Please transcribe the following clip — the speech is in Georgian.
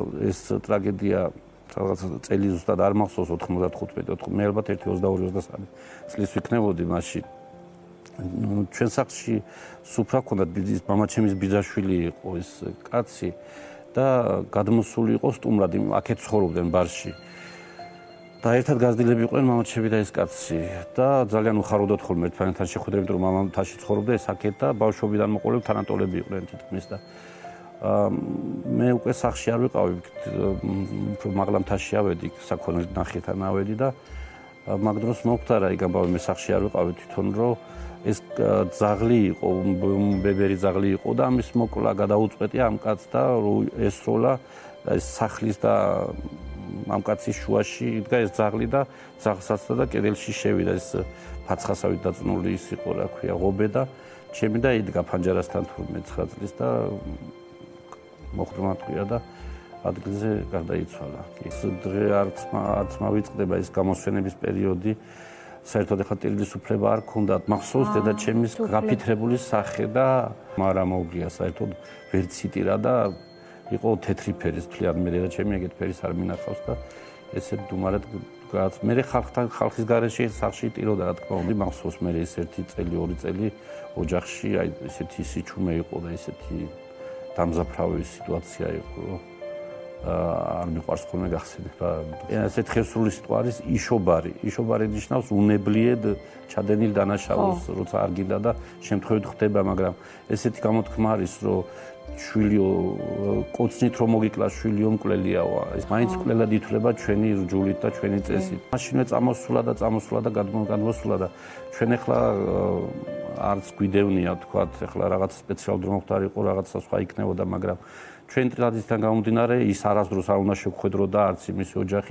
ეს ტრაგედია რაღაც წელი ზუსტად არ მახსოვს 95 მე ალბათ 1-22-23 წლის ვიქნებოდი მაშინ ჩვენ სახლში სუფრა ჰქონდათ მამაჩემის ბიძაშვილი იყო ეს კაცი და გადმოსული იყო სტუმრად აქეთ ცხოვრობდნენ ბარში და ერთად გაზრდილები იყვნენ მამაჩემი და ეს კაცი და ძალიან უხაროდათ ხოლმე ერთმანეთთან შეხვედრა იმიტომ რომ მამამ თაში ცხოვრობდა ეს აქეთ და ბავშვობიდან მოყოლებ თანატოლები იყვნენ თითქმის და მე უკვე სახლში არ ვიყავი უფრო მაღლა მთაში ავედი საქონელი ნახეთან ავედი და მაგ დროს მოხდარა იქ ამბავი მე სახლში არ ვიყავი თვითონ რომ ეს ძაღლი იყო ბებერი ძაღლი იყო და ამის მოკლა გადაუწყვეტი ამ კაცს და ესროლა ეს სახლის და ამ კაცის შუაში იდგა ეს ძაღლი და ძაღლსაცდა და კედელში შევიდა ეს ფაცხასავით დაწნული ის იყო რა ქვია ღობე და ჩემი და იდგა ფანჯარასთან თურმე 9 წლის და მოხრმა თქვია და ადგილზე გარდაიცვალა. ეს დღე არც მავიწყდება ეს გამოსვენების პერიოდი. საერთოდ ახლა ტირილის უფლება არ ქონდათ. მახსოვს დედაჩემის გაფითრებული სახე და მარა მოუგია საერთოდ ვერ ციტირა და იყო თეთრი ფერის თვლიან მე დედაჩემი ეგეთ ფერის არ მინახავს და ესე დუმარად მე ხალხის გარეშე სახლში ტიროდა რა თქმა უნდა. მახსოვს მე ეს 1 წელი 2 წელი ოჯახში აი ესეთი სიჩუმე იყო და ესეთი დამზაფრავი სიტუაცია იყო არ მიყვარს ხოლმე გახსენება ესეთ ხესრული სიტყვარის იშობარი ნიშნავს უნებლიედ ჩადენილ დანაშაულს როცა არ გინდა და შემთხვევით ხდება მაგრამ ესეთი გამოთქმა არის რომ შვილიო კოცნით რომ მოგიკლა შვილიო მკვლელიავა ეს მაინც კვლელად ითვლება ჩვენი რჯულით და ჩვენი წესით მაშინვე წამოსულა და გადმოსულა და ჩვენ ახლა არც გვიდევნია თქვათ ახლა რაღაც სპეციალური მომხდარი იყო რაღაცა სხვა იქნებოდა მაგრამ ჩვენ ტრადიციიდან გამომდინარე ის არასდროს არ უნდა შეგხვედროდა არც იმის ოჯახი